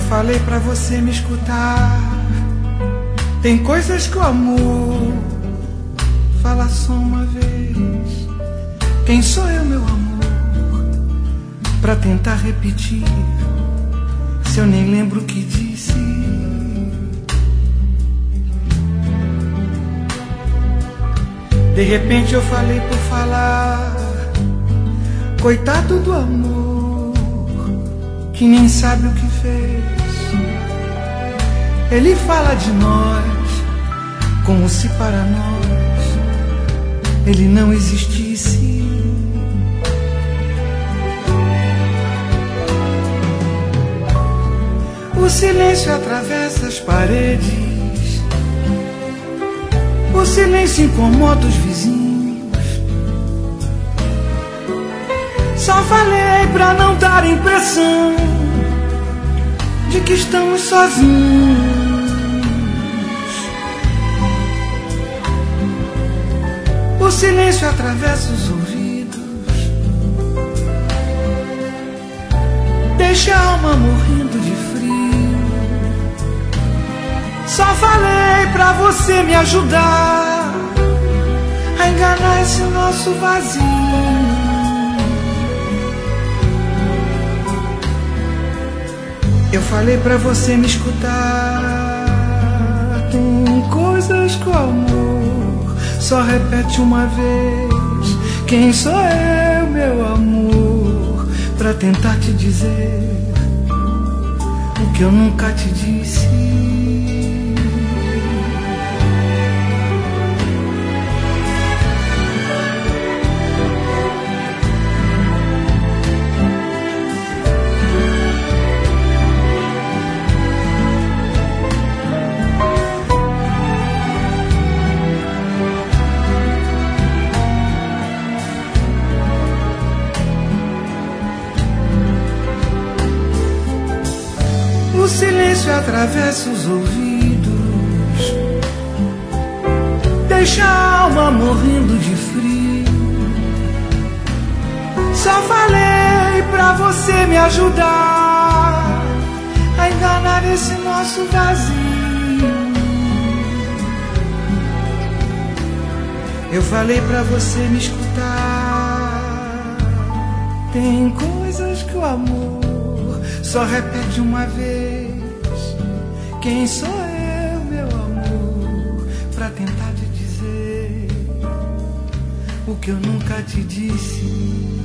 falei pra você me escutar. Tem coisas que o amor fala só uma vez. Quem sou eu, meu amor, pra tentar repetir, se eu nem lembro o que disse? De repente eu falei por falar. Coitado do amor, que nem sabe o que fez. Ele fala de nós como se para nós ele não existisse. O silêncio atravessa as paredes, o silêncio incomoda os vizinhos. Só falei pra não dar impressão de que estamos sozinhos. O silêncio atravessa os ouvidos, deixa a alma morrendo de frio. Só falei pra você me ajudar a enganar esse nosso vazio. Eu falei pra você me escutar. Tem coisas que o amor só repete uma vez. Quem sou eu, meu amor, pra tentar te dizer o que eu nunca te disse? O silêncio atravessa os ouvidos, deixa a alma morrendo de frio. Só falei pra você me ajudar a enganar esse nosso vazio. Eu falei pra você me escutar. Tem coisas que o amor só repete uma vez. Quem sou eu, meu amor, pra tentar te dizer o que eu nunca te disse?